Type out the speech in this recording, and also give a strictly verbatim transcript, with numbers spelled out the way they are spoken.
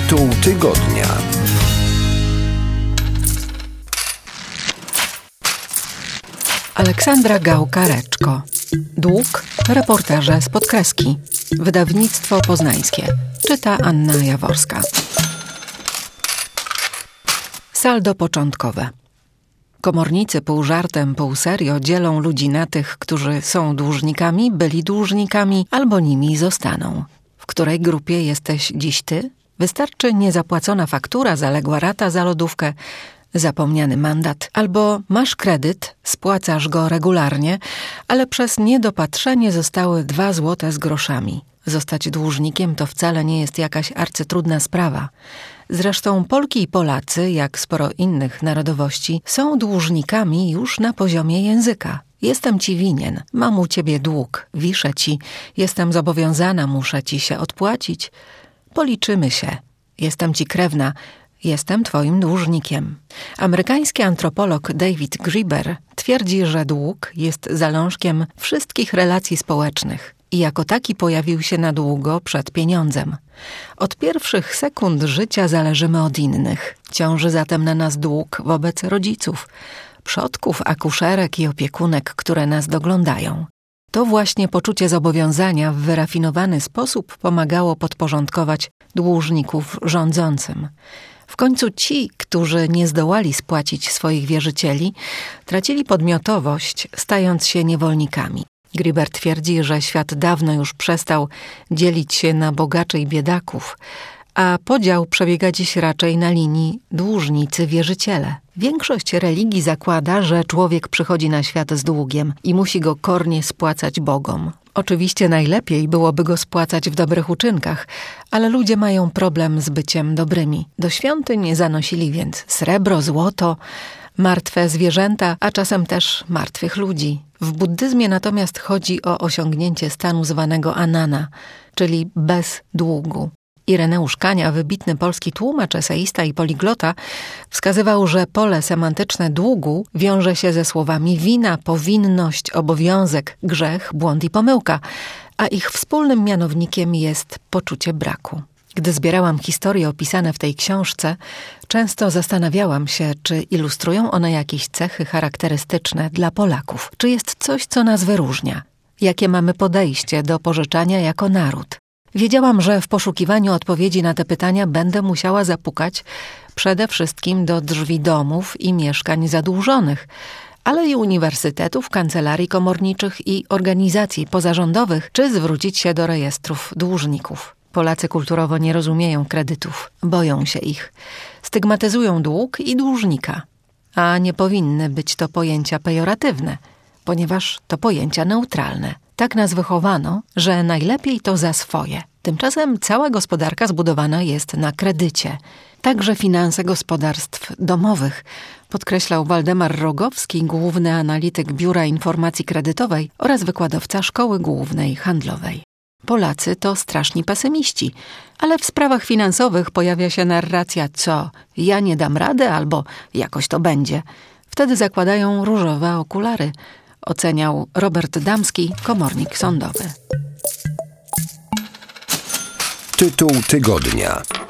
Tytuł tygodnia. Aleksandra Gałka-Reczko. Dług, reportaże z podkreski. Wydawnictwo poznańskie. Czyta Anna Jaworska. Saldo początkowe. Komornicy pół żartem, pół serio dzielą ludzi na tych, którzy są dłużnikami, byli dłużnikami albo nimi zostaną. W której grupie jesteś dziś ty? Wystarczy niezapłacona faktura, zaległa rata za lodówkę, zapomniany mandat, albo masz kredyt, spłacasz go regularnie, ale przez niedopatrzenie zostały dwa złote z groszami. Zostać dłużnikiem to wcale nie jest jakaś arcytrudna sprawa. Zresztą Polki i Polacy, jak sporo innych narodowości, są dłużnikami już na poziomie języka. Jestem ci winien, mam u ciebie dług, wiszę ci, jestem zobowiązana, muszę ci się odpłacić. Policzymy się, jestem ci krewna, jestem twoim dłużnikiem. Amerykański antropolog David Graeber twierdzi, że dług jest zalążkiem wszystkich relacji społecznych i jako taki pojawił się na długo przed pieniądzem. Od pierwszych sekund życia zależymy od innych. Ciąży zatem na nas dług wobec rodziców, przodków, akuszerek i opiekunek, które nas doglądają. To właśnie poczucie zobowiązania w wyrafinowany sposób pomagało podporządkować dłużników rządzącym. W końcu ci, którzy nie zdołali spłacić swoich wierzycieli, tracili podmiotowość, stając się niewolnikami. Graeber twierdzi, że świat dawno już przestał dzielić się na bogaczy i biedaków, a podział przebiega dziś raczej na linii dłużnicy-wierzyciele. Większość religii zakłada, że człowiek przychodzi na świat z długiem i musi go kornie spłacać Bogom. Oczywiście najlepiej byłoby go spłacać w dobrych uczynkach, ale ludzie mają problem z byciem dobrymi. Do świątyń zanosili więc srebro, złoto, martwe zwierzęta, a czasem też martwych ludzi. W buddyzmie natomiast chodzi o osiągnięcie stanu zwanego anana, czyli bez długu. Ireneusz Kania, wybitny polski tłumacz, eseista i poliglota, wskazywał, że pole semantyczne długu wiąże się ze słowami wina, powinność, obowiązek, grzech, błąd i pomyłka, a ich wspólnym mianownikiem jest poczucie braku. Gdy zbierałam historie opisane w tej książce, często zastanawiałam się, czy ilustrują one jakieś cechy charakterystyczne dla Polaków. Czy jest coś, co nas wyróżnia? Jakie mamy podejście do pożyczania jako naród? Wiedziałam, że w poszukiwaniu odpowiedzi na te pytania będę musiała zapukać przede wszystkim do drzwi domów i mieszkań zadłużonych, ale i uniwersytetów, kancelarii komorniczych i organizacji pozarządowych, czy zwrócić się do rejestrów dłużników. Polacy kulturowo nie rozumieją kredytów, boją się ich, stygmatyzują dług i dłużnika, a nie powinny być to pojęcia pejoratywne, ponieważ to pojęcia neutralne. Tak nas wychowano, że najlepiej to za swoje. Tymczasem cała gospodarka zbudowana jest na kredycie. Także finanse gospodarstw domowych, podkreślał Waldemar Rogowski, główny analityk Biura Informacji Kredytowej oraz wykładowca Szkoły Głównej Handlowej. Polacy to straszni pesymiści, ale w sprawach finansowych pojawia się narracja co ja nie dam rady albo jakoś to będzie. Wtedy zakładają różowe okulary, oceniał Robert Damski, komornik sądowy. Tytuł tygodnia.